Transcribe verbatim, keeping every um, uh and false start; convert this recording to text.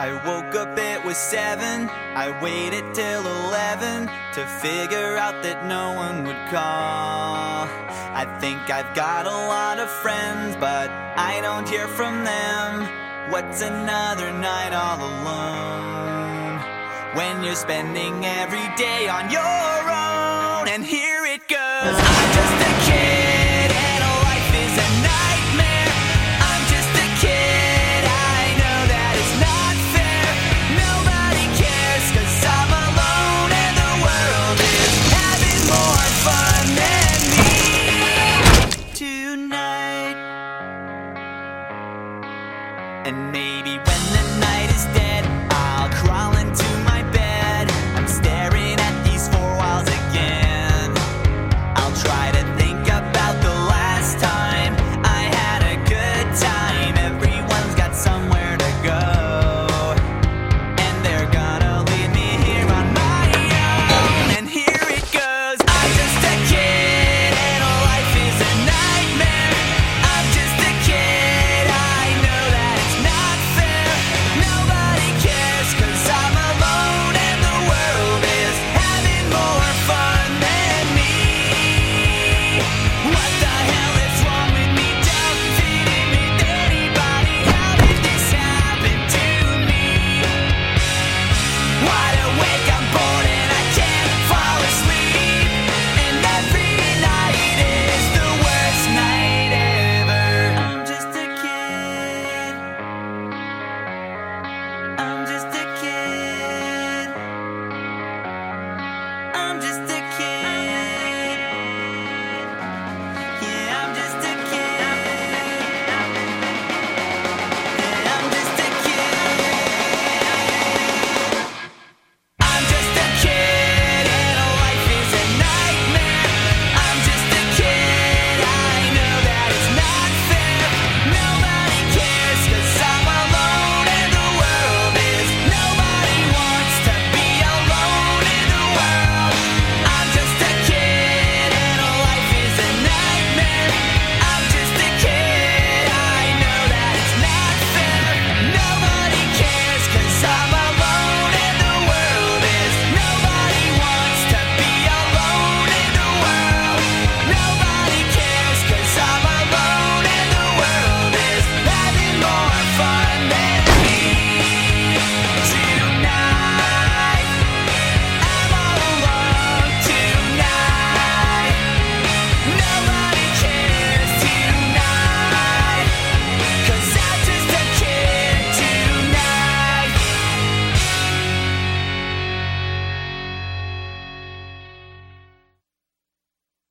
I woke up, it was seven. I waited till eleven to figure out that no one would call. I think I've got a lot of friends, but I don't hear from them. What's another night all alone when you're spending every day on your own? And here it goes. I'm just a kid and life is a nightmare. I'm just a kid, I know that it's not fair. Nobody cares 'cause I'm alone and the world is having more fun than me tonight. And maybe when